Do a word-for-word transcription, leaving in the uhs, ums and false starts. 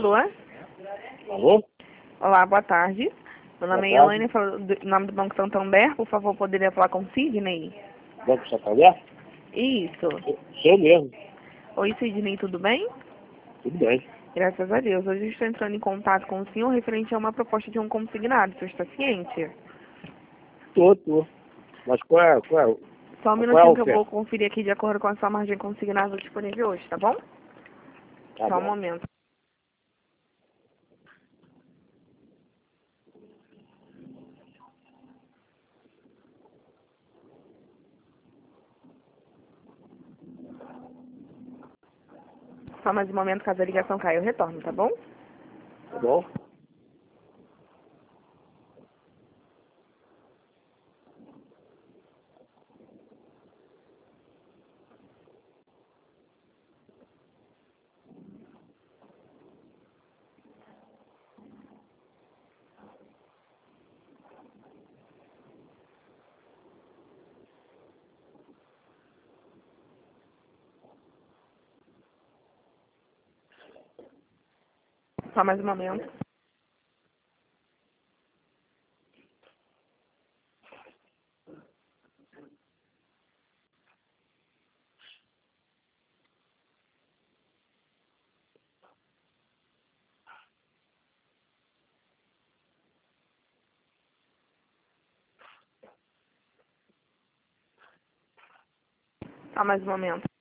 Alô? Alô? Olá, boa tarde. Meu nome é Boa tarde. Elaine, falo do em nome do Banco Santander. Por favor, poderia falar com o Sidney? Banco Santander? Isso. Sou mesmo. Oi, Sidney, tudo bem? Tudo bem. Graças a Deus. Hoje eu estou entrando em contato com o senhor referente a uma proposta de um consignado. O senhor está ciente? Tô, tô. Mas qual é, qual é, Só um qual é a minutinho que eu vou oferta? conferir aqui de acordo com a sua margem consignada disponível hoje, tá bom? Tá Só um bom. momento. Só mais um momento, caso a ligação caia, eu retorno, tá bom? Tá bom. Só mais um momento. Só mais um momento.